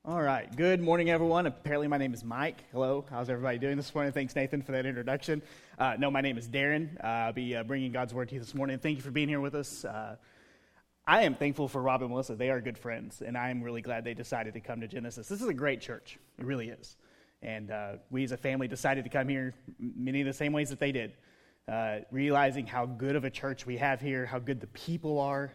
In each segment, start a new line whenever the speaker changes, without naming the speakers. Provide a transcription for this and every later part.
All right. Good morning, everyone. Apparently, my name is Mike. Hello. How's everybody doing this morning? Thanks, Nathan, for that introduction. No, my name is Darren. I'll be bringing God's Word to you this morning. Thank you for being here with us. I am thankful for Rob and Melissa. They are good friends, and I am really glad they decided to come to Genesis. This is a great church. It really is. And we as a family decided to come here many of the same ways that they did, realizing how good of a church we have here, how good the people are.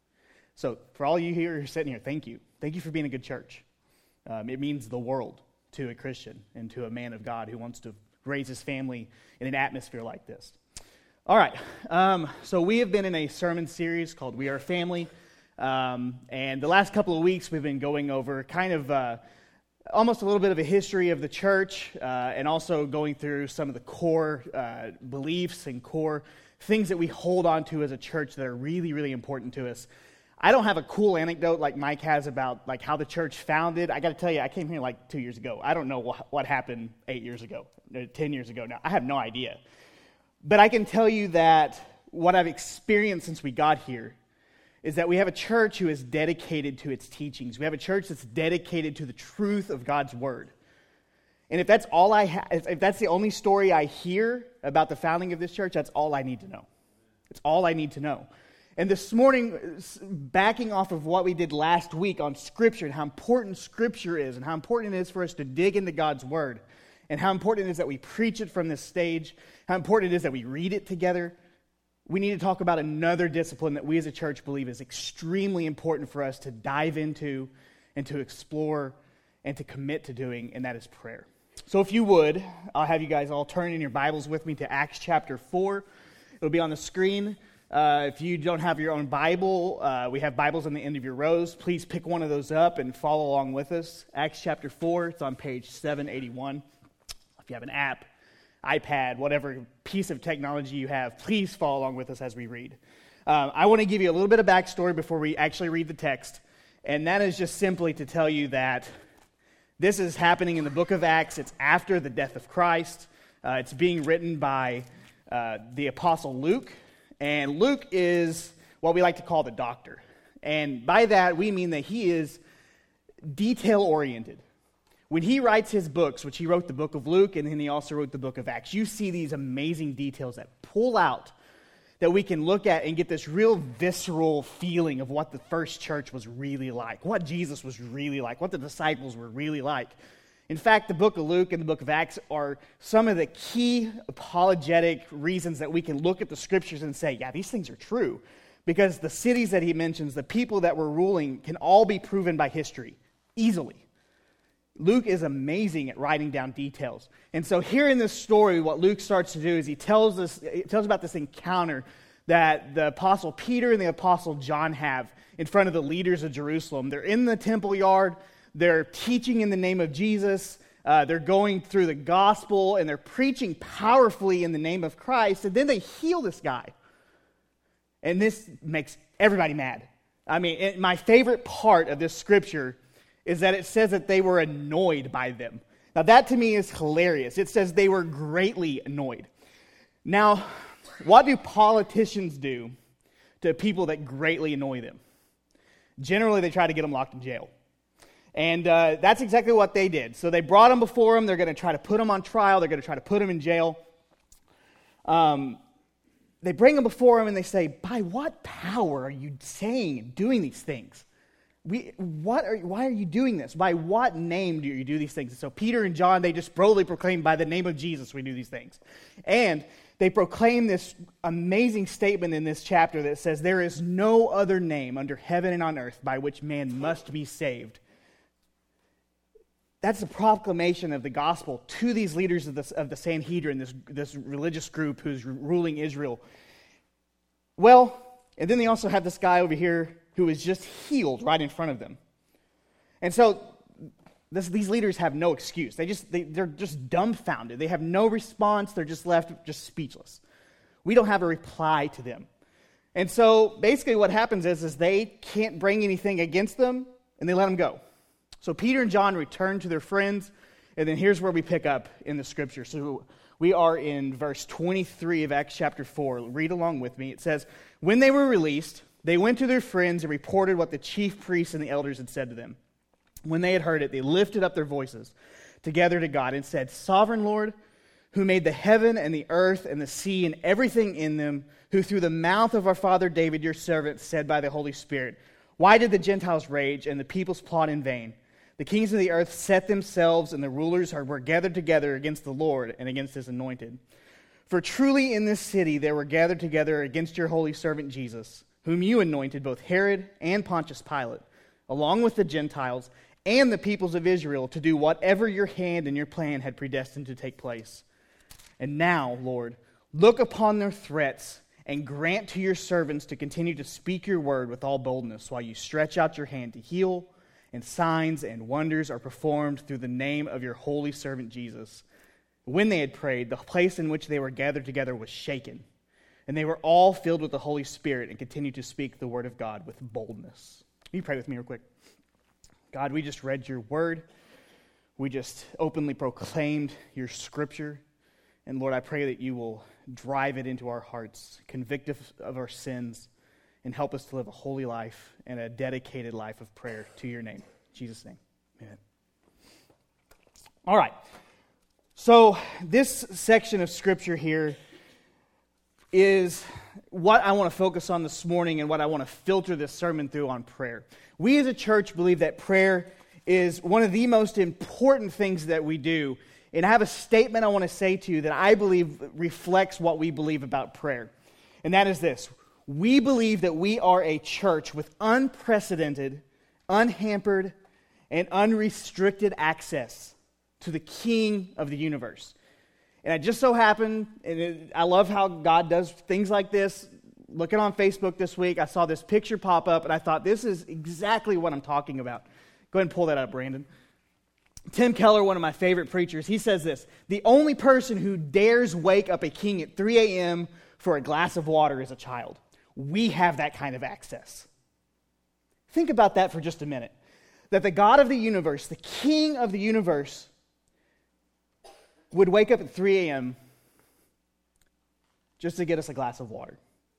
So for all you here who are sitting here, thank you. Thank you for being a good church. It means the world to a Christian and to a man of God who wants to raise his family in an atmosphere like this. All right, so we have been in a sermon series called We Are Family, and the last couple of weeks we've been going over kind of almost a little bit of a history of the church and also going through some of the core beliefs and core things that we hold on to as a church that are really, really important to us. I don't have a cool anecdote like Mike has about like how the church founded. I got to tell you, I came here like 2 years ago. I don't know what happened 8 years ago, 10 years ago now. I have no idea. But I can tell you that what I've experienced since we got here is that we have a church who is dedicated to its teachings. We have a church that's dedicated to the truth of God's Word. And if that's all if that's the only story I hear about the founding of this church, that's all I need to know. It's all I need to know. And this morning, backing off of what we did last week on Scripture and how important Scripture is and how important it is for us to dig into God's Word and how important it is that we preach it from this stage, how important it is that we read it together, we need to talk about another discipline that we as a church believe is extremely important for us to dive into and to explore and to commit to doing, and that is prayer. So if you would, I'll have you guys all turn in your Bibles with me to Acts chapter 4. It'll be on the screen. If you don't have your own Bible, we have Bibles on the end of your rows. Please pick one of those up and follow along with us. Acts chapter 4, it's on page 781. If you have an app, iPad, whatever piece of technology you have, please follow along with us as we read. I want to give you a little bit of backstory before we actually read the text, and that is just simply to tell you that this is happening in the book of Acts. It's after the death of Christ. It's being written by the Apostle Luke. And Luke is what we like to call the doctor. And by that, we mean that he is detail-oriented. When he writes his books, which he wrote the book of Luke, and then he also wrote the book of Acts, you see these amazing details that pull out, that we can look at and get this real visceral feeling of what the first church was really like, what Jesus was really like, what the disciples were really like. In fact, the book of Luke and the book of Acts are some of the key apologetic reasons that we can look at the scriptures and say, yeah, these things are true. Because the cities that he mentions, the people that were ruling, can all be proven by history, easily. Luke is amazing at writing down details. And so here in this story, what Luke starts to do is he tells about this encounter that the Apostle Peter and the Apostle John have in front of the leaders of Jerusalem. They're in the temple yard. They're teaching in the name of Jesus. They're going through the gospel, and they're preaching powerfully in the name of Christ. And then they heal this guy. And this makes everybody mad. I mean, my favorite part of this scripture is that it says that they were annoyed by them. Now, that to me is hilarious. It says they were greatly annoyed. Now, what do politicians do to people that greatly annoy them? Generally, they try to get them locked in jail. And that's exactly what they did. So they brought him before him. They're going to try to put him on trial. They're going to try to put him in jail. They bring him before him and they say, by what power are you saying and doing these things? Why are you doing this? By what name do you do these things? And so Peter and John, they just boldly proclaim, by the name of Jesus we do these things. And they proclaim this amazing statement in this chapter that says, there is no other name under heaven and on earth by which man must be saved. That's the proclamation of the gospel to these leaders of the Sanhedrin, this religious group who's ruling Israel. Well, and then they also have this guy over here who is just healed right in front of them. And so these leaders have no excuse. They're just dumbfounded. They have no response. They're just left just speechless. We don't have a reply to them. And so basically what happens is they can't bring anything against them, and they let them go. So Peter and John return to their friends, and then here's where we pick up in the scripture. So we are in verse 23 of Acts chapter 4. Read along with me. It says, when they were released, they went to their friends and reported what the chief priests and the elders had said to them. When they had heard it, they lifted up their voices together to God and said, Sovereign Lord, who made the heaven and the earth and the sea and everything in them, who through the mouth of our father David, your servant, said by the Holy Spirit, why did the Gentiles rage and the peoples plot in vain? The kings of the earth set themselves, and the rulers were gathered together against the Lord and against his anointed. For truly in this city they were gathered together against your holy servant Jesus, whom you anointed, both Herod and Pontius Pilate, along with the Gentiles and the peoples of Israel, to do whatever your hand and your plan had predestined to take place. And now, Lord, look upon their threats and grant to your servants to continue to speak your word with all boldness while you stretch out your hand to heal, and signs and wonders are performed through the name of your holy servant Jesus. When they had prayed, the place in which they were gathered together was shaken, and they were all filled with the Holy Spirit and continued to speak the word of God with boldness. Will you pray with me real quick? God, we just read your word. We just openly proclaimed your scripture. And Lord, I pray that you will drive it into our hearts, convict us of our sins, and help us to live a holy life and a dedicated life of prayer to your name. In Jesus' name, amen. All right. So this section of scripture here is what I want to focus on this morning and what I want to filter this sermon through on prayer. We as a church believe that prayer is one of the most important things that we do. And I have a statement I want to say to you that I believe reflects what we believe about prayer. And that is this. We believe that we are a church with unprecedented, unhampered, and unrestricted access to the King of the universe. And it just so happened, I love how God does things like this. Looking on Facebook this week, I saw this picture pop up, and I thought, this is exactly what I'm talking about. Go ahead and pull that up, Brandon. Tim Keller, one of my favorite preachers, he says this: the only person who dares wake up a king at 3 a.m. for a glass of water is a child. We have that kind of access. Think about that for just a minute. That the God of the universe, the King of the universe, would wake up at 3 a.m. just to get us a glass of water.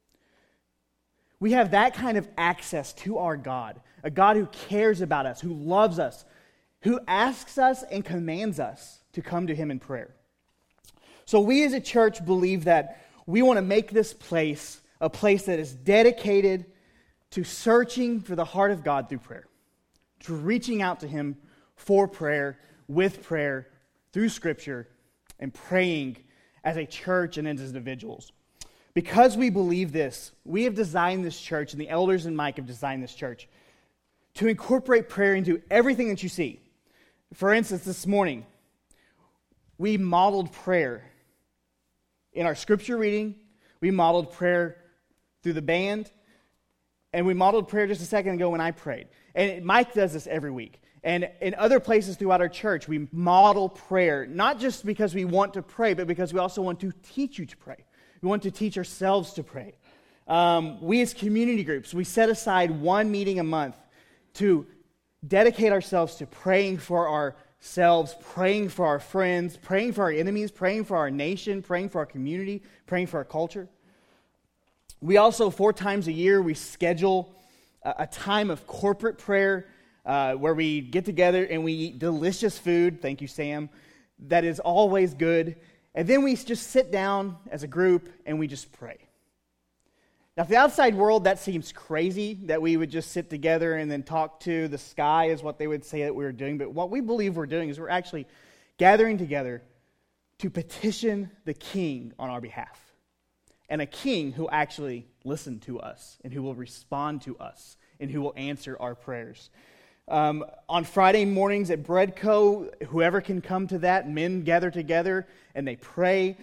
We have that kind of access to our God, a God who cares about us, who loves us, who asks us and commands us to come to him in prayer. So we as a church believe that we want to make this place a place that is dedicated to searching for the heart of God through prayer, to reaching out to him for prayer, with prayer, through Scripture, and praying as a church and as individuals. Because we believe this, we have designed this church, and the elders and Mike have designed this church, to incorporate prayer into everything that you see. For instance, this morning, we modeled prayer in our scripture reading. We modeled prayer through the band. And we modeled prayer just a second ago when I prayed. And Mike does this every week. And in other places throughout our church, we model prayer, not just because we want to pray, but because we also want to teach you to pray. We want to teach ourselves to pray. We as community groups, we set aside one meeting a month to dedicate ourselves to praying for ourselves, praying for our friends, praying for our enemies, praying for our nation, praying for our community, praying for our culture. We also, 4 times a year, we schedule a time of corporate prayer where we get together and we eat delicious food, thank you, Sam, that is always good. And then we just sit down as a group and we just pray. Now, for the outside world, that seems crazy that we would just sit together and then talk to the sky is what they would say that we were doing. But what we believe we're doing is we're actually gathering together to petition the king on our behalf. And a king who actually listened to us and who will respond to us and who will answer our prayers. On Friday mornings at Breadco, whoever can come to that, men gather together and they pray.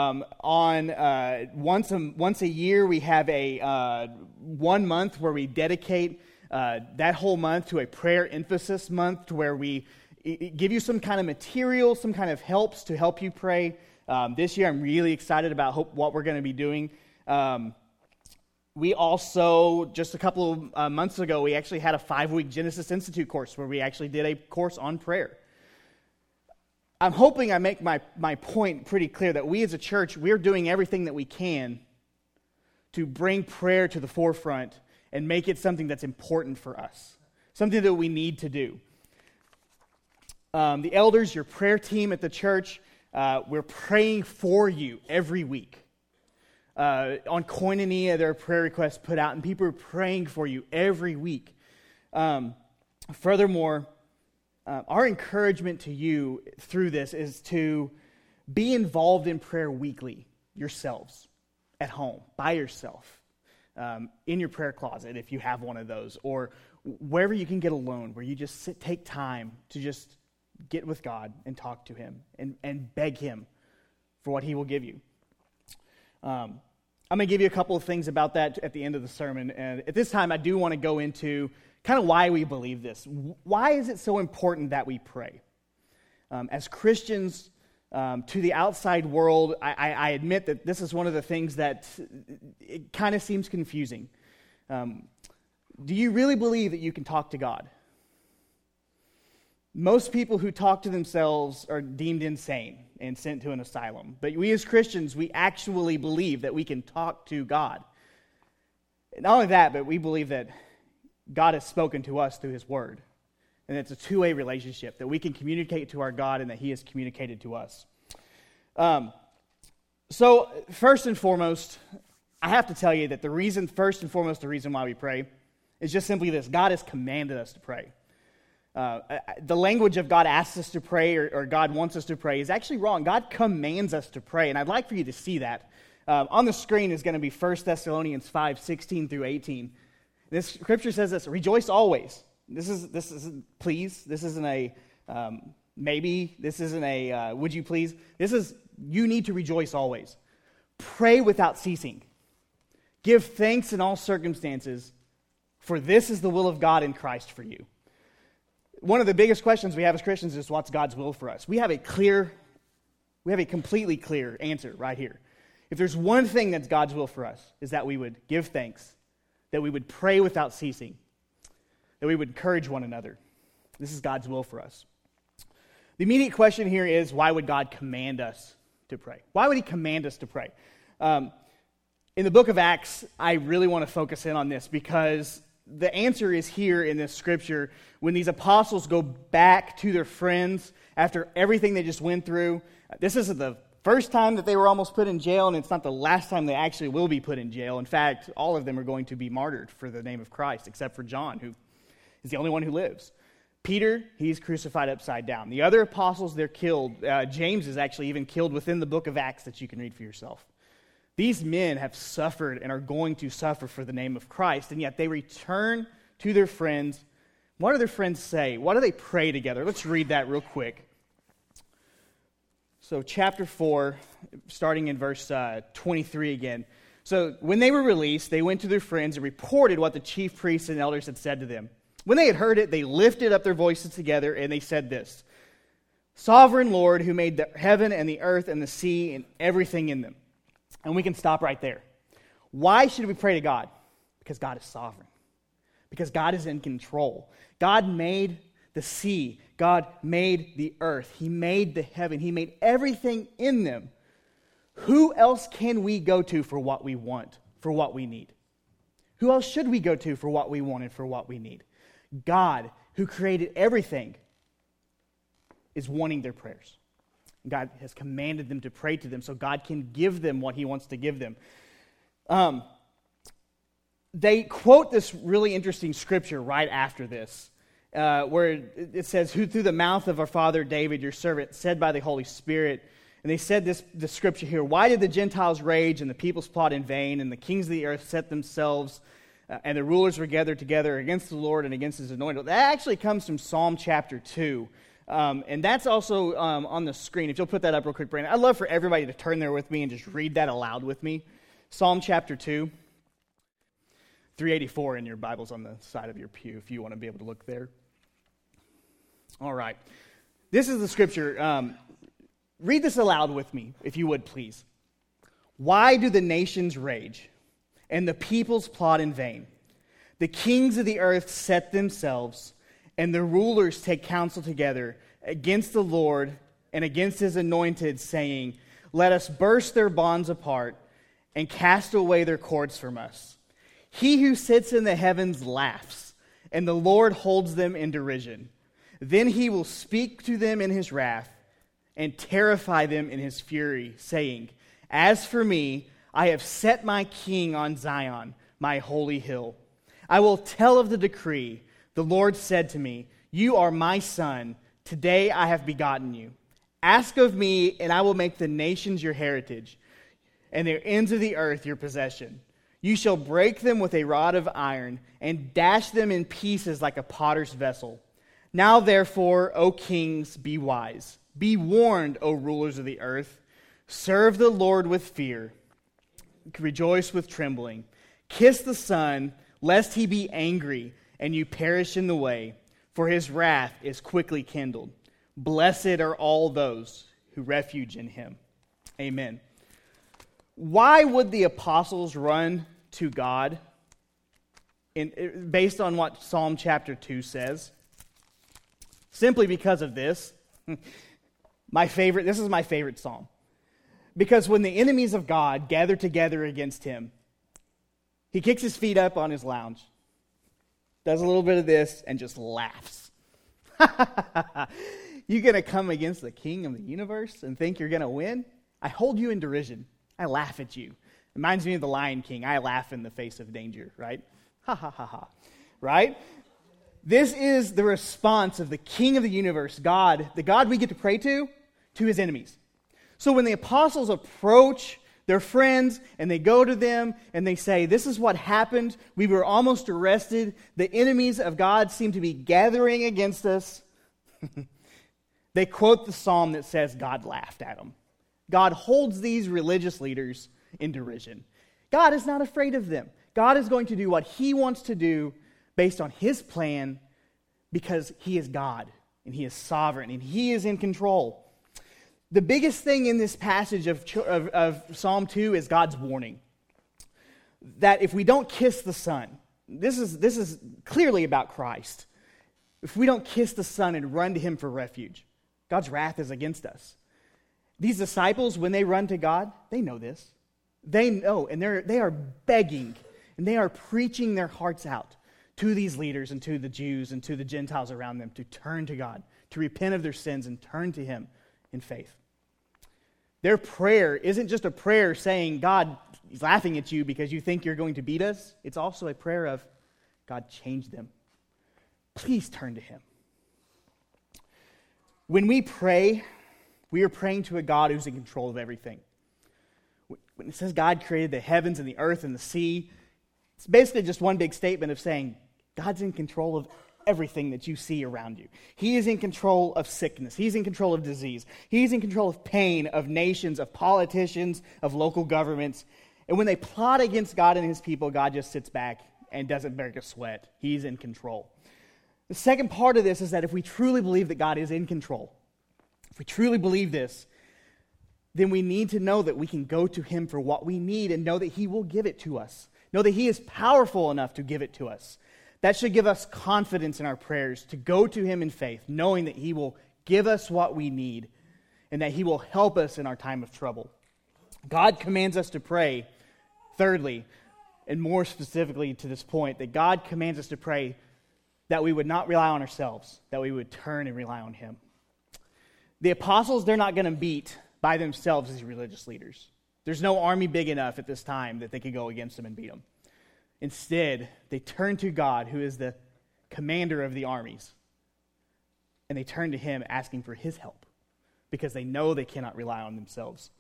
Once a year, we have a 1 month where we dedicate that whole month to a prayer emphasis month, to where we give you some kind of material, some kind of helps to help you pray. This year, I'm really excited about what we're going to be doing. We also, just a couple of months ago, we actually had a 5-week Genesis Institute course where we actually did a course on prayer. I'm hoping I make my point pretty clear that we as a church, we're doing everything that we can to bring prayer to the forefront and make it something that's important for us, something that we need to do. The elders, your prayer team at the church, we're praying for you every week. On Koinonia, there are prayer requests put out, and people are praying for you every week. Furthermore, our encouragement to you through this is to be involved in prayer weekly yourselves, at home, by yourself, in your prayer closet if you have one of those, or wherever you can get alone, where you just take time to just get with God and talk to Him and beg Him for what He will give you. I'm going to give you a couple of things about that at the end of the sermon, and at this time I do want to go into kind of why we believe this. Why is it so important that we pray? As Christians, to the outside world, I admit that this is one of the things that it kind of seems confusing. Do you really believe that you can talk to God? Most people who talk to themselves are deemed insane and sent to an asylum. But we as Christians, we actually believe that we can talk to God. Not only that, but we believe that God has spoken to us through His Word. And it's a two-way relationship, that we can communicate to our God and that He has communicated to us. So, first and foremost, I have to tell you that the reason why we pray is just simply this: God has commanded us to pray. The language of God asks us to pray or God wants us to pray is actually wrong. God commands us to pray, and I'd like for you to see that. On the screen is going to be 1 Thessalonians 5:16 through 18. This scripture says this: rejoice always. This isn't please. This isn't a maybe. This isn't a would you please. This is you need to rejoice always. Pray without ceasing. Give thanks in all circumstances, for this is the will of God in Christ for you. One of the biggest questions we have as Christians is what's God's will for us? We have a completely clear answer right here. If there's one thing that's God's will for us, is that we would give thanks, that we would pray without ceasing, that we would encourage one another. This is God's will for us. The immediate question here is, why would God command us to pray? Why would He command us to pray? In the book of Acts, I really want to focus in on this because the answer is here in this scripture when these apostles go back to their friends after everything they just went through. This isn't the first time that they were almost put in jail, and it's not the last time they actually will be put in jail. In fact, all of them are going to be martyred for the name of Christ, except for John, who is the only one who lives. Peter, he's crucified upside down. The other apostles, they're killed. James is actually even killed within the book of Acts that you can read for yourself. These men have suffered and are going to suffer for the name of Christ, and yet they return to their friends. What do their friends say? What do they pray together? Let's read that real quick. So chapter 4, starting in verse 23 again. So when they were released, they went to their friends and reported what the chief priests and elders had said to them. When they had heard it, they lifted up their voices together, and they said this: Sovereign Lord, who made the heaven and the earth and the sea and everything in them. And we can stop right there. Why should we pray to God? Because God is sovereign. Because God is in control. God made the sea. God made the earth. He made the heaven. He made everything in them. Who else can we go to for what we want, for what we need? Who else should we go to for what we want and for what we need? God, who created everything, is wanting their prayers. God has commanded them to pray to them so God can give them what He wants to give them. They quote this really interesting scripture right after this, where it says, who through the mouth of our father David, your servant, said by the Holy Spirit. And they said the scripture here: why did the Gentiles rage and the peoples plot in vain, and the kings of the earth set themselves, and the rulers were gathered together against the Lord and against His anointed? That actually comes from Psalm chapter 2. And that's also on the screen. If you'll put that up real quick, Brandon. I'd love for everybody to turn there with me and just read that aloud with me. Psalm chapter 2, 384 in your Bibles on the side of your pew if you want to be able to look there. All right. This is the scripture. Read this aloud with me, if you would, please. Why do the nations rage and the peoples plot in vain? The kings of the earth set themselves, and the rulers take counsel together against the Lord and against His anointed, saying, let us burst their bonds apart and cast away their cords from us. He who sits in the heavens laughs, and the Lord holds them in derision. Then he will speak to them in his wrath and terrify them in his fury, saying, As for me, I have set my king on Zion, my holy hill. I will tell of the decree. The Lord said to me, You are my son. Today I have begotten you. Ask of me, and I will make the nations your heritage, and the ends of the earth your possession. You shall break them with a rod of iron, and dash them in pieces like a potter's vessel. Now therefore, O kings, be wise. Be warned, O rulers of the earth. Serve the Lord with fear. Rejoice with trembling. Kiss the Son, lest he be angry, and you perish in the way, for his wrath is quickly kindled. Blessed are all those who refuge in him. Amen. Why would the apostles run to God based on what Psalm chapter 2 says? Simply because of this. This is my favorite psalm. Because when the enemies of God gather together against him, he kicks his feet up on his lounge, does a little bit of this, and just laughs. You going to come against the king of the universe and think you're going to win? I hold you in derision. I laugh at you. Reminds me of the Lion King. I laugh in the face of danger, right? Ha ha ha ha. Right? This is the response of the king of the universe, God, the God we get to pray to his enemies. So when the apostles approach their friends and they go to them and they say, this is what happened. We were almost arrested. The enemies of God seem to be gathering against us. They quote the psalm that says God laughed at them. God holds these religious leaders in derision. God is not afraid of them. God is going to do what he wants to do based on his plan because he is God and he is sovereign and he is in control. The biggest thing in this passage of Psalm 2 is God's warning. That if we don't kiss the Son, this is clearly about Christ. If we don't kiss the Son and run to him for refuge, God's wrath is against us. These disciples, when they run to God, they know this. They know, and they are begging, and they are preaching their hearts out to these leaders and to the Jews and to the Gentiles around them to turn to God, to repent of their sins and turn to him in faith. Their prayer isn't just a prayer saying, God is laughing at you because you think you're going to beat us. It's also a prayer of, God, change them. Please turn to him. When we pray, we are praying to a God who's in control of everything. When it says God created the heavens and the earth and the sea, it's basically just one big statement of saying, God's in control of everything that you see around you. He is in control of sickness. He's in control of disease. He's in control of pain, of nations, of politicians, of local governments. And when they plot against God and his people, God just sits back and doesn't break a sweat. He's in control. The second part of this is that if we truly believe that God is in control, if we truly believe this, then we need to know that we can go to him for what we need and know that he will give it to us. Know that he is powerful enough to give it to us. That should give us confidence in our prayers to go to him in faith, knowing that he will give us what we need and that he will help us in our time of trouble. God commands us to pray, thirdly, and more specifically to this point, that God commands us to pray that we would not rely on ourselves, that we would turn and rely on him. The apostles, they're not going to beat by themselves these religious leaders. There's no army big enough at this time that they could go against them and beat them. Instead, they turn to God, who is the commander of the armies, and they turn to him asking for his help because they know they cannot rely on themselves.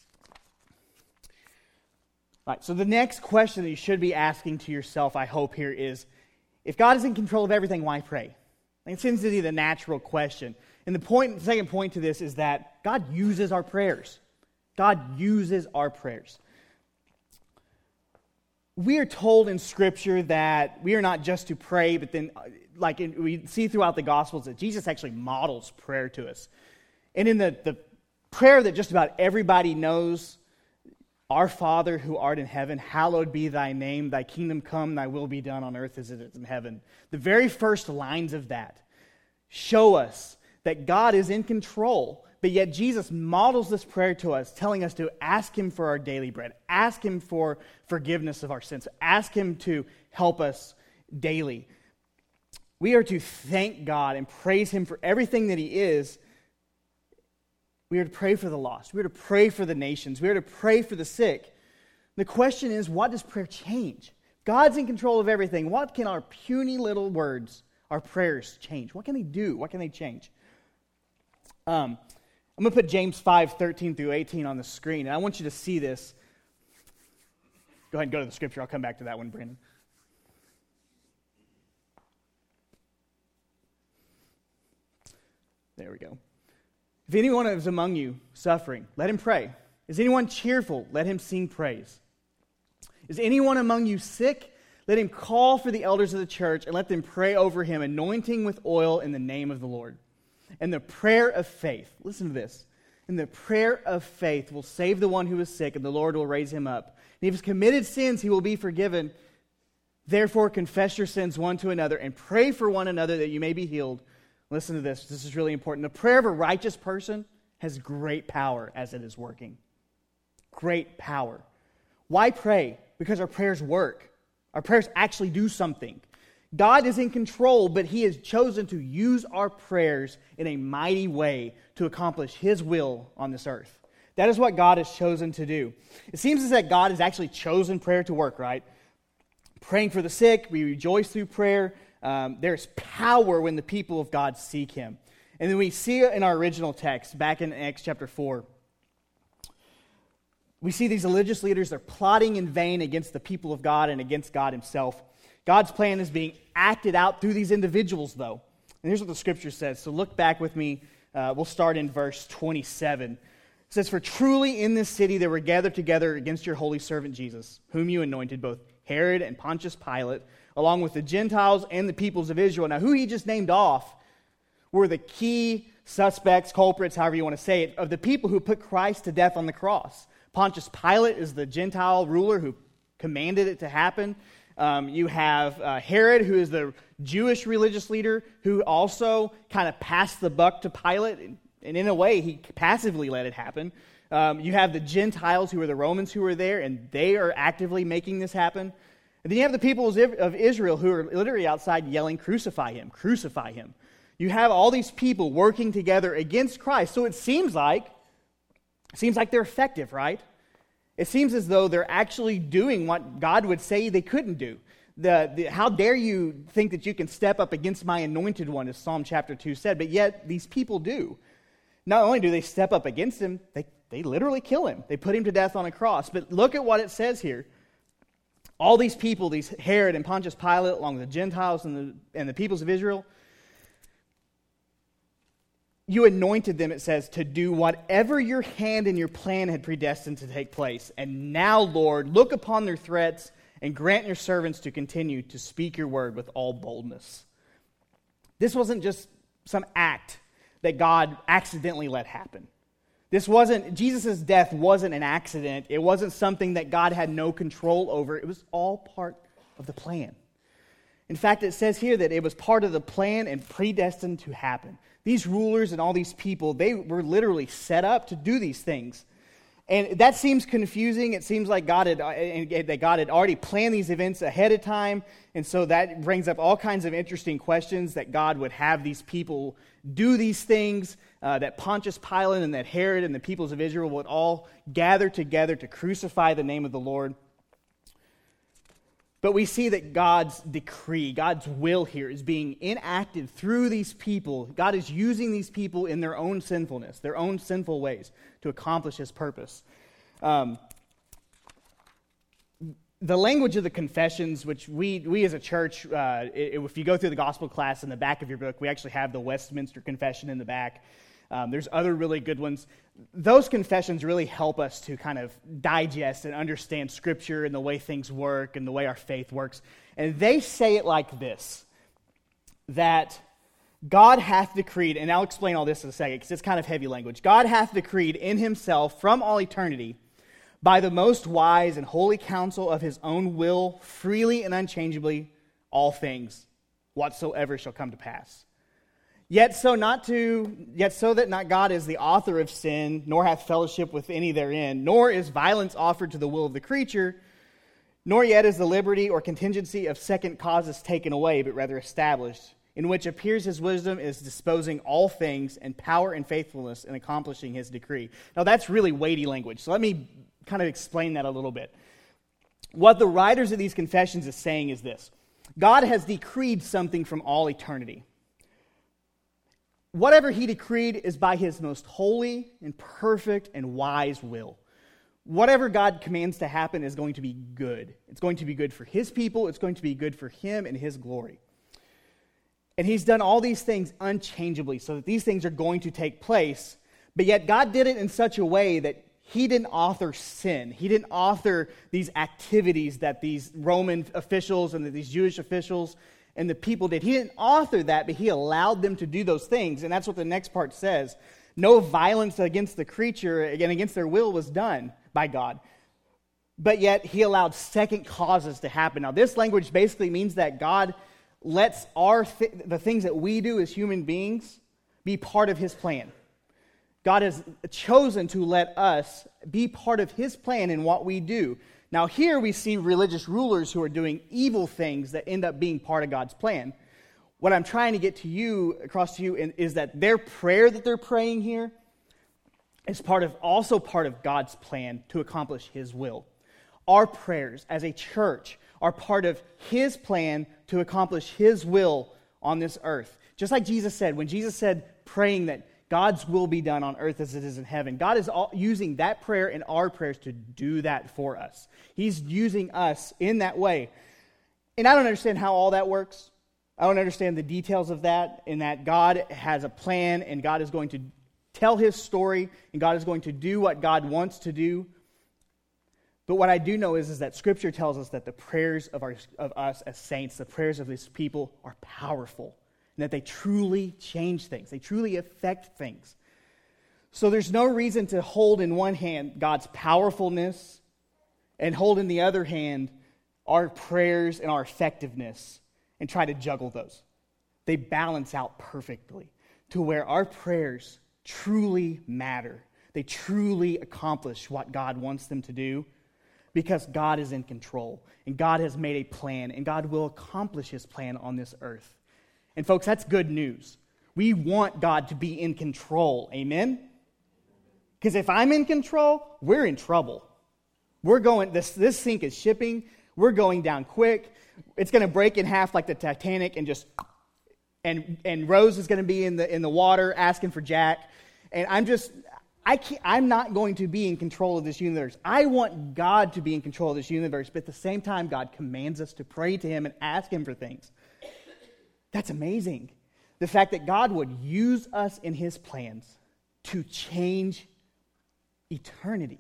All right, so the next question that you should be asking to yourself, I hope, here is, if God is in control of everything, why pray? It seems to be the natural question. And the second point to this is that God uses our prayers. God uses our prayers. We are told in Scripture that we are not just to pray, but then, we see throughout the Gospels that Jesus actually models prayer to us. And in the prayer that just about everybody knows, Our Father who art in heaven, hallowed be thy name, thy kingdom come, thy will be done on earth as it is in heaven. The very first lines of that show us that God is in control, but yet Jesus models this prayer to us, telling us to ask him for our daily bread, ask him for forgiveness of our sins, ask him to help us daily. We are to thank God and praise Him for everything that He is. We are to pray for the lost. We are to pray for the nations. We are to pray for the sick. The question is, what does prayer change? God's in control of everything. What can our puny little words, our prayers, change? What can they do? What can they change? I'm going to put James 5:13 through 18 on the screen, and I want you to see this. Go ahead and go to the scripture. I'll come back to that one, Brandon. There we go. If anyone is among you suffering, let him pray. Is anyone cheerful? Let him sing praise. Is anyone among you sick? Let him call for the elders of the church and let them pray over him, anointing with oil in the name of the Lord. And the prayer of faith, listen to this, and the prayer of faith will save the one who is sick, and the Lord will raise him up. And if he's committed sins, he will be forgiven. Therefore, confess your sins one to another and pray for one another that you may be healed. Listen to this. This is really important. The prayer of a righteous person has great power as it is working. Great power. Why pray? Because our prayers work. Our prayers actually do something. God is in control, but He has chosen to use our prayers in a mighty way to accomplish His will on this earth. That is what God has chosen to do. It seems as that God has actually chosen prayer to work, right? Praying for the sick, we rejoice through prayer. There's power when the people of God seek Him. And then we see it in our original text, back in Acts chapter 4. We see these religious leaders, they're plotting in vain against the people of God and against God Himself. God's plan is being acted out through these individuals, though. And here's what the scripture says. So look back with me. We'll start in verse 27. It says, "For truly in this city they were gathered together against your holy servant Jesus, whom you anointed, both Herod and Pontius Pilate, along with the Gentiles and the peoples of Israel." Now, who he just named off were the key suspects, culprits, however you want to say it, of the people who put Christ to death on the cross. Pontius Pilate is the Gentile ruler who commanded it to happen. You have Herod, who is the Jewish religious leader, who also kind of passed the buck to Pilate, and in a way, he passively let it happen. You have the Gentiles, who are the Romans who are there, and they are actively making this happen. And then you have the people of Israel who are literally outside yelling, "Crucify him, crucify him." You have all these people working together against Christ. So it seems like they're effective, right? It seems as though they're actually doing what God would say they couldn't do. How dare you think that you can step up against my anointed one, as Psalm chapter 2 said, but yet these people do. Not only do they step up against him, they literally kill him. They put him to death on a cross. But look at what it says here. All these people, these Herod and Pontius Pilate, along with the Gentiles and the peoples of Israel, you anointed them, it says, to do whatever your hand and your plan had predestined to take place. And now, Lord, look upon their threats and grant your servants to continue to speak your word with all boldness. This wasn't just some act that God accidentally let happen. Jesus' death wasn't an accident. It wasn't something that God had no control over. It was all part of the plan. In fact, it says here that it was part of the plan and predestined to happen. These rulers and all these people, they were literally set up to do these things. And that seems confusing. It seems like God had already planned these events ahead of time. And so that brings up all kinds of interesting questions, that God would have these people do these things, that Pontius Pilate and that Herod and the peoples of Israel would all gather together to crucify the name of the Lord. But we see that God's decree, God's will here is being enacted through these people. God is using these people in their own sinfulness, their own sinful ways to accomplish His purpose. The language of the confessions, which we as a church, if you go through the gospel class in the back of your book, we actually have the Westminster Confession in the back. There's other really good ones. Those confessions really help us to kind of digest and understand Scripture and the way things work and the way our faith works. And they say it like this, that God hath decreed, and I'll explain all this in a second because it's kind of heavy language. God hath decreed in Himself from all eternity, by the most wise and holy counsel of His own will, freely and unchangeably, all things whatsoever shall come to pass. Yet so that not God is the author of sin, nor hath fellowship with any therein, nor is violence offered to the will of the creature, nor yet is the liberty or contingency of second causes taken away, but rather established. in which appears his wisdom is disposing all things, and power and faithfulness in accomplishing his decree. Now that's really weighty language, so let me kind of explain that a little bit. What the writers of these confessions is saying is this: God has decreed something from all eternity. Whatever he decreed is by his most holy and perfect and wise will. Whatever God commands to happen is going to be good. It's going to be good for his people. It's going to be good for him and his glory. And he's done all these things unchangeably so that these things are going to take place. But yet God did it in such a way that he didn't author sin. He didn't author these activities that these Roman officials and these Jewish officials and the people did. He didn't author that, but he allowed them to do those things. And that's what the next part says. No violence against the creature and against their will was done by God. But yet he allowed second causes to happen. Now this language basically means that God lets the things that we do as human beings be part of his plan. God has chosen to let us be part of his plan in what we do. Now here we see religious rulers who are doing evil things that end up being part of God's plan. What I'm trying to get across to you is that their prayer that they're praying here is also part of God's plan to accomplish his will. Our prayers as a church are part of his plan to accomplish his will on this earth. Just like Jesus said, when Jesus said praying that God's will be done on earth as it is in heaven, God is using that prayer and our prayers to do that for us. He's using us in that way. And I don't understand how all that works. I don't understand the details of that, in that God has a plan and God is going to tell his story and God is going to do what God wants to do. But what I do know is that Scripture tells us that the prayers of us as saints, the prayers of his people are powerful, and that they truly change things. They truly affect things. So there's no reason to hold in one hand God's powerfulness and hold in the other hand our prayers and our effectiveness and try to juggle those. They balance out perfectly to where our prayers truly matter. They truly accomplish what God wants them to do, because God is in control, and God has made a plan, and God will accomplish his plan on this earth. And folks, that's good news. We want God to be in control, amen? Because if I'm in control, we're in trouble. We're going, this sink is shipping, we're going down quick, it's going to break in half like the Titanic, and Rose is going to be in the water asking for Jack, and I'm not going to be in control of this universe. I want God to be in control of this universe, but at the same time, God commands us to pray to him and ask him for things. That's amazing. The fact that God would use us in his plans to change eternity.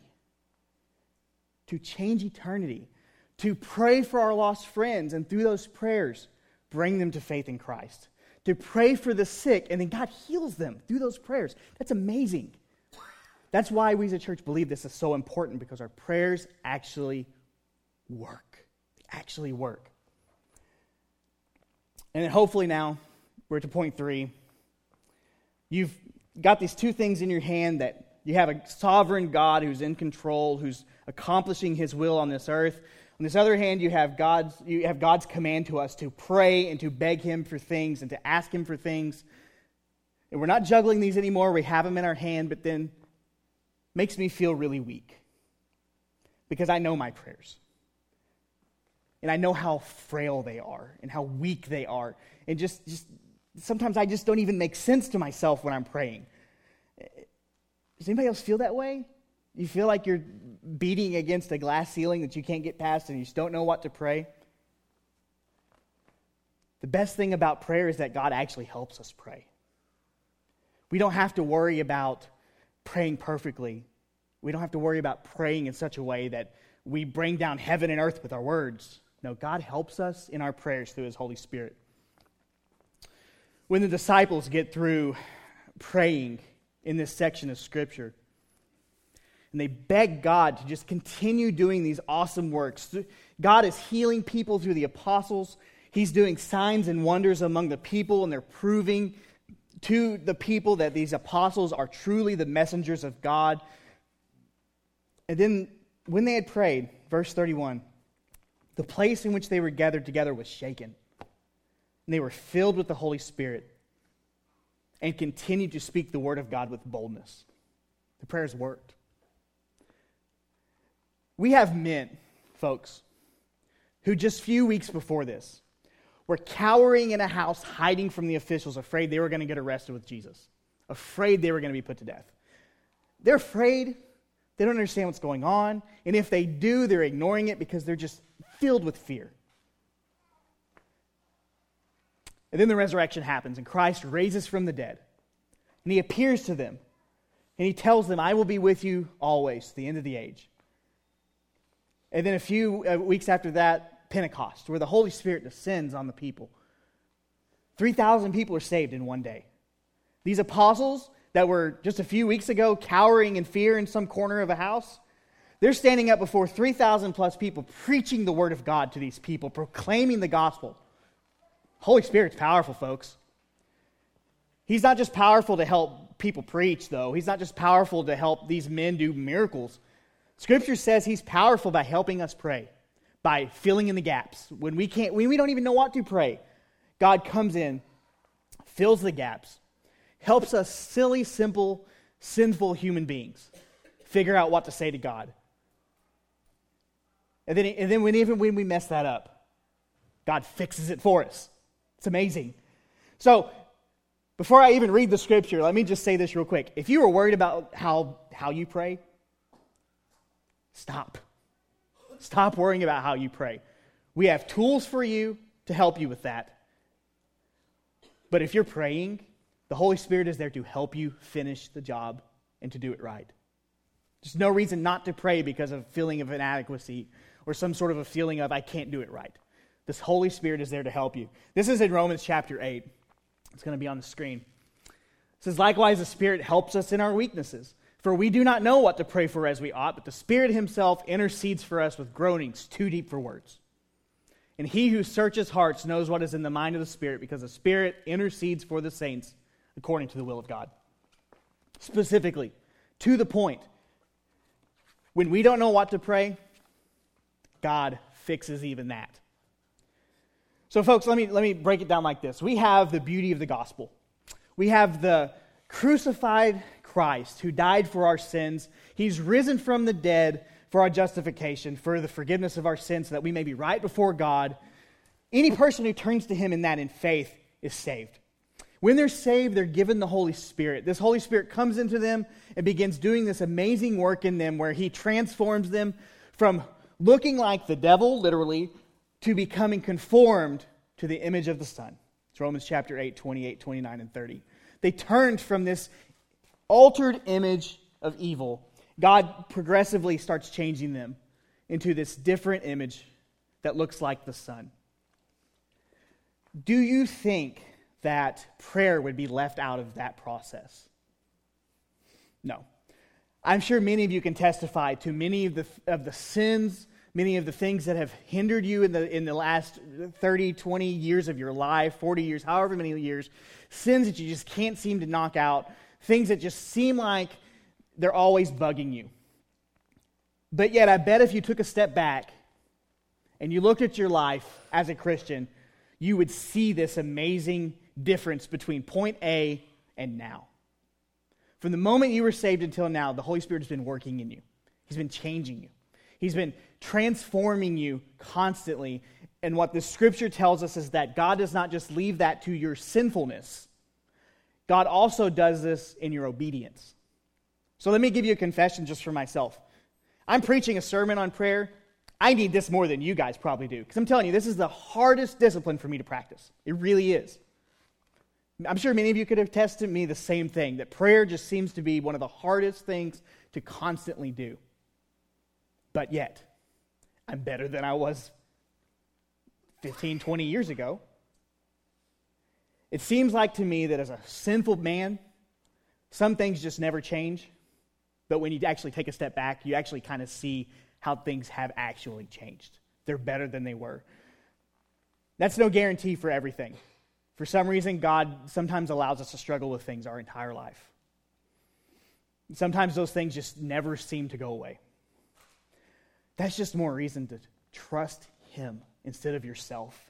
To change eternity. To pray for our lost friends, and through those prayers, bring them to faith in Christ. To pray for the sick, and then God heals them through those prayers. That's amazing. That's why we as a church believe this is so important, because our prayers actually work. They actually work. And then hopefully now, we're to point 3. You've got these two things in your hand, that you have a sovereign God who's in control, who's accomplishing his will on this earth. On this other hand, you have God's command to us to pray and to beg him for things and to ask him for things. And we're not juggling these anymore. We have them in our hand, but then makes me feel really weak, because I know my prayers. And I know how frail they are and how weak they are. And just sometimes I just don't even make sense to myself when I'm praying. Does anybody else feel that way? You feel like you're beating against a glass ceiling that you can't get past and you just don't know what to pray? The best thing about prayer is that God actually helps us pray. We don't have to worry about praying perfectly. We don't have to worry about praying in such a way that we bring down heaven and earth with our words. No, God helps us in our prayers through his Holy Spirit. When the disciples get through praying in this section of Scripture, and they beg God to just continue doing these awesome works. God is healing people through the apostles. He's doing signs and wonders among the people, and they're proving to the people that these apostles are truly the messengers of God. And then when they had prayed, verse 31, the place in which they were gathered together was shaken. And and they were filled with the Holy Spirit and continued to speak the word of God with boldness. The prayers worked. We have men, folks, who just a few weeks before this were cowering in a house, hiding from the officials, afraid they were going to get arrested with Jesus, afraid they were going to be put to death. They're afraid. They don't understand what's going on. And if they do, they're ignoring it because they're just filled with fear. And then the resurrection happens, and Christ raises from the dead. And he appears to them. And he tells them, I will be with you always to the end of the age. And then a few weeks after that, Pentecost, where the Holy Spirit descends on the people. 3,000 people are saved in one day. These apostles that were just a few weeks ago cowering in fear in some corner of a house, they're standing up before 3,000 plus people, preaching the word of God to these people, proclaiming the gospel. Holy Spirit's powerful, folks. He's not just powerful to help people preach, though. He's not just powerful to help these men do miracles. Scripture says he's powerful by helping us pray, by filling in the gaps. When we don't even know what to pray, God comes in, fills the gaps, helps us silly, simple, sinful human beings figure out what to say to God. And then even when we mess that up, God fixes it for us. It's amazing. So, before I even read the scripture, let me just say this real quick. If you are worried about how you pray, stop. Stop worrying about how you pray. We have tools for you to help you with that. But if you're praying, the Holy Spirit is there to help you finish the job and to do it right. There's no reason not to pray because of a feeling of inadequacy or some sort of a feeling of I can't do it right. This Holy Spirit is there to help you. This is in Romans chapter 8. It's going to be on the screen. It says, likewise, the Spirit helps us in our weaknesses. For we do not know what to pray for as we ought, but the Spirit himself intercedes for us with groanings too deep for words. And he who searches hearts knows what is in the mind of the Spirit, because the Spirit intercedes for the saints according to the will of God. Specifically, to the point, when we don't know what to pray, God fixes even that. So folks, let me break it down like this. We have the beauty of the gospel. We have the crucified Christ who died for our sins. He's risen from the dead for our justification, for the forgiveness of our sins, so that we may be right before God. Any person who turns to him in that in faith is saved. When they're saved, they're given the Holy Spirit. This Holy Spirit comes into them and begins doing this amazing work in them where he transforms them from looking like the devil, literally, to becoming conformed to the image of the Son. It's Romans chapter 8, 28, 29, and 30. They turned from this altered image of evil. God progressively starts changing them into this different image that looks like the Son. Do you think that prayer would be left out of that process? No. I'm sure many of you can testify to many of the sins, many of the things that have hindered you in the last 30, 20 years of your life, 40 years, however many years, sins that you just can't seem to knock out, things that just seem like they're always bugging you. But yet, I bet if you took a step back and you looked at your life as a Christian, you would see this amazing difference between point A and now. From the moment you were saved until now, the Holy Spirit has been working in you. He's been changing you. He's been transforming you constantly. And what the Scripture tells us is that God does not just leave that to your sinfulness. God also does this in your obedience. So let me give you a confession just for myself. I'm preaching a sermon on prayer. I need this more than you guys probably do. Because I'm telling you, this is the hardest discipline for me to practice. It really is. I'm sure many of you could attest to me the same thing, that prayer just seems to be one of the hardest things to constantly do. But yet, I'm better than I was 15, 20 years ago. It seems like to me that as a sinful man, some things just never change. But when you actually take a step back, you actually kind of see how things have actually changed. They're better than they were. That's no guarantee for everything. For some reason, God sometimes allows us to struggle with things our entire life. Sometimes those things just never seem to go away. That's just more reason to trust Him instead of yourself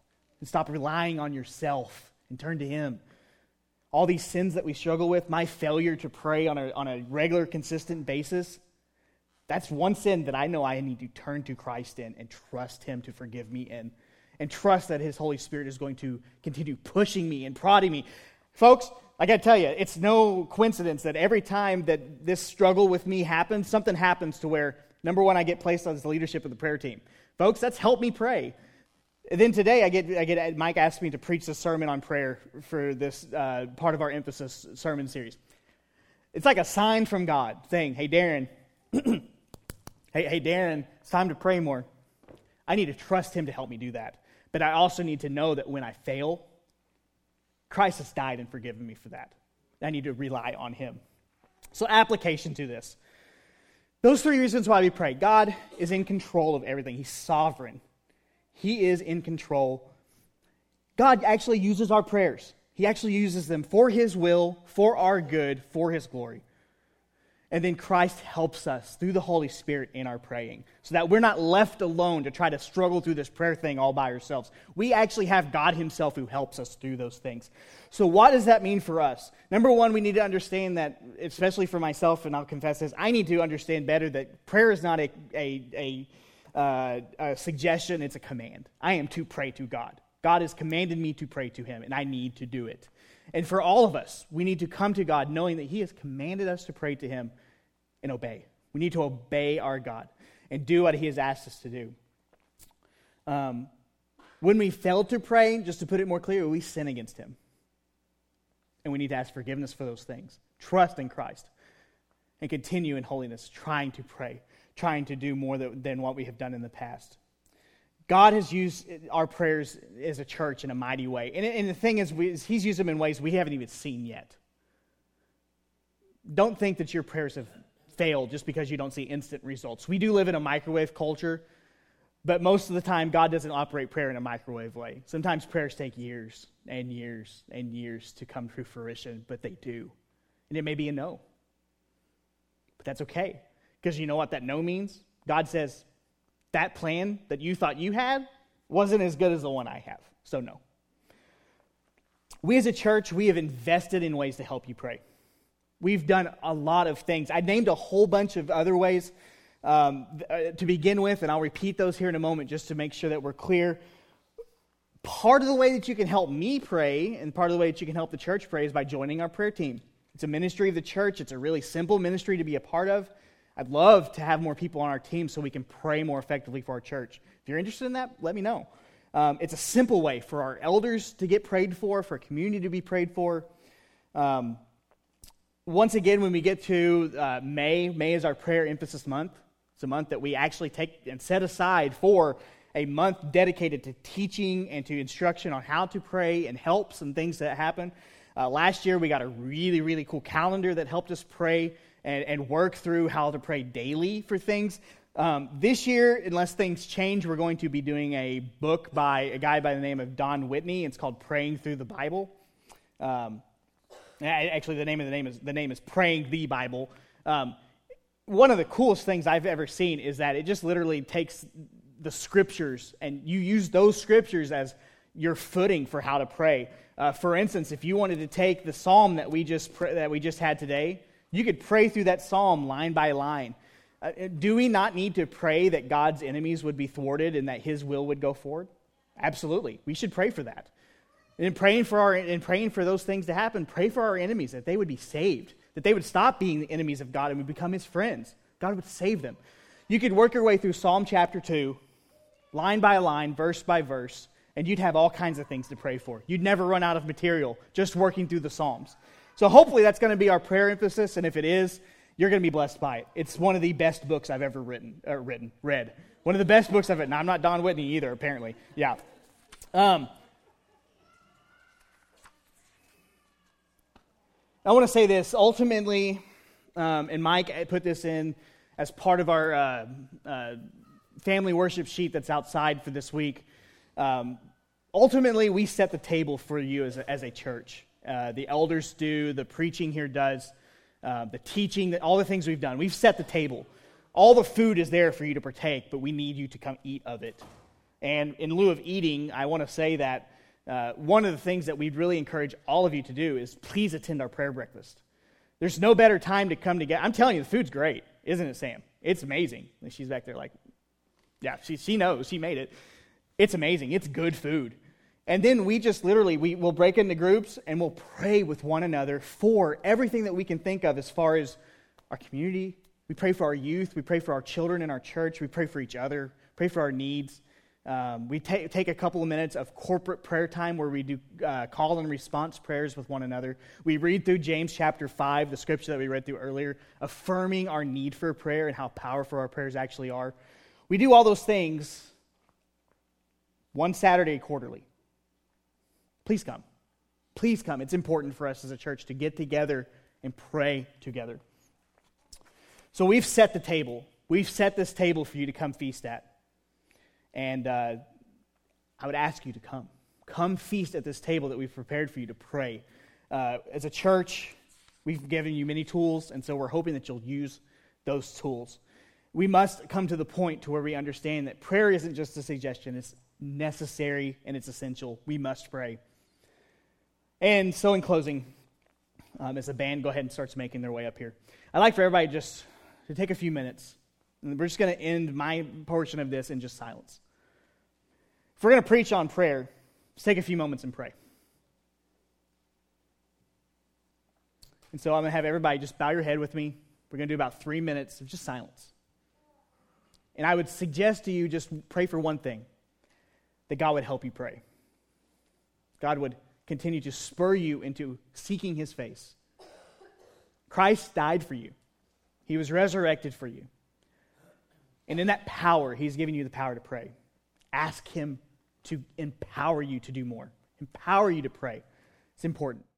and stop relying on yourself and turn to Him. All these sins that we struggle with, my failure to pray on a regular, consistent basis, that's one sin that I know I need to turn to Christ in and trust Him to forgive me in, and trust that His Holy Spirit is going to continue pushing me and prodding me. Folks, I got to tell you, it's no coincidence that every time that this struggle with me happens, something happens to where, number one, I get placed as the leadership of the prayer team. Folks, that's helped me pray. And then today, I get Mike asked me to preach the sermon on prayer for this part of our emphasis sermon series. It's like a sign from God saying, hey, Darren, hey, Darren, it's time to pray more. I need to trust Him to help me do that. But I also need to know that when I fail, Christ has died and forgiven me for that. I need to rely on Him. So application to this. Those three reasons why we pray. God is in control of everything. He's sovereign. He is in control. God actually uses our prayers. He actually uses them for His will, for our good, for His glory. And then Christ helps us through the Holy Spirit in our praying, so that we're not left alone to try to struggle through this prayer thing all by ourselves. We actually have God Himself who helps us through those things. So what does that mean for us? Number one, we need to understand that, especially for myself, and I'll confess this, I need to understand better that prayer is not a suggestion, it's a command. I am to pray to God. God has commanded me to pray to Him, and I need to do it. And for all of us, we need to come to God knowing that He has commanded us to pray to Him and obey. We need to obey our God and do what He has asked us to do. When we fail to pray, just to put it more clearly, we sin against Him. And we need to ask forgiveness for those things. Trust in Christ. And continue in holiness, trying to pray, trying to do more than what we have done in the past. God has used our prayers as a church in a mighty way. And the thing is, He's used them in ways we haven't even seen yet. Don't think that your prayers have failed just because you don't see instant results. We do live in a microwave culture, but most of the time, God doesn't operate prayer in a microwave way. Sometimes prayers take years and years and years to come to fruition, but they do. And it may be a no. But that's okay, because you know what that no means? God says, that plan that you thought you had wasn't as good as the one I have, so no. We as a church, we have invested in ways to help you pray. We've done a lot of things. I named a whole bunch of other ways to begin with, and I'll repeat those here in a moment just to make sure that we're clear. Part of the way that you can help me pray, and part of the way that you can help the church pray, is by joining our prayer team. It's a ministry of the church. It's a really simple ministry to be a part of. I'd love to have more people on our team so we can pray more effectively for our church. If you're interested in that, let me know. It's a simple way for our elders to get prayed for community to be prayed for. Once again, when we get to May is our prayer emphasis month. It's a month that we actually take and set aside for a month dedicated to teaching and to instruction on how to pray and helps and things that happen. Last year, we got a really, really cool calendar that helped us pray and work through how to pray daily for things. This year, unless things change, we're going to be doing a book by a guy by the name of Don Whitney. It's called Praying Through the Bible. Actually, the name is Praying the Bible. One of the coolest things I've ever seen is that it just literally takes the scriptures and you use those scriptures as your footing for how to pray. For instance, if you wanted to take the psalm that we just had today, you could pray through that psalm line by line. Do we not need to pray that God's enemies would be thwarted and that His will would go forward? Absolutely. We should pray for that. And praying for those things to happen, pray for our enemies, that they would be saved, that they would stop being the enemies of God and would become His friends. God would save them. You could work your way through Psalm chapter 2, line by line, verse by verse, and you'd have all kinds of things to pray for. You'd never run out of material just working through the Psalms. So hopefully that's going to be our prayer emphasis, and if it is, you're going to be blessed by it. It's one of the best books I've ever read. One of the best books I've written. Now, I'm not Don Whitney either, apparently. Yeah. I want to say this. Ultimately, and Mike put this in as part of our family worship sheet that's outside for this week. Ultimately, we set the table for you as a church. The elders do, the preaching here does, the teaching, all the things we've done. We've set the table. All the food is there for you to partake, but we need you to come eat of it. And in lieu of eating, I want to say that one of the things that we'd really encourage all of you to do is please attend our prayer breakfast. There's no better time to come together. I'm telling you, the food's great, isn't it, Sam? It's amazing. She's back there like, yeah, she knows. She made it. It's amazing. It's good food. And then we just literally, we'll break into groups and we'll pray with one another for everything that we can think of as far as our community. We pray for our youth. We pray for our children in our church. We pray for each other. Pray for our needs. We take a couple of minutes of corporate prayer time where we do call and response prayers with one another. We read through James chapter 5, the scripture that we read through earlier, affirming our need for prayer and how powerful our prayers actually are. We do all those things one Saturday quarterly. Please come. Please come. It's important for us as a church to get together and pray together. So we've set the table. We've set this table for you to come feast at. And I would ask you to come. Come feast at this table that we've prepared for you to pray. As a church, we've given you many tools, and so we're hoping that you'll use those tools. We must come to the point to where we understand that prayer isn't just a suggestion. It's necessary and it's essential. We must pray. And so in closing, as the band go ahead and starts making their way up here, I'd like for everybody just to take a few minutes. And we're just going to end my portion of this in just silence. If we're going to preach on prayer, let's take a few moments and pray. And so I'm going to have everybody just bow your head with me. We're going to do about 3 minutes of just silence. And I would suggest to you just pray for one thing, that God would help you pray. God would continue to spur you into seeking His face. Christ died for you. He was resurrected for you. And in that power, He's giving you the power to pray. Ask Him to empower you to do more. Empower you to pray. It's important.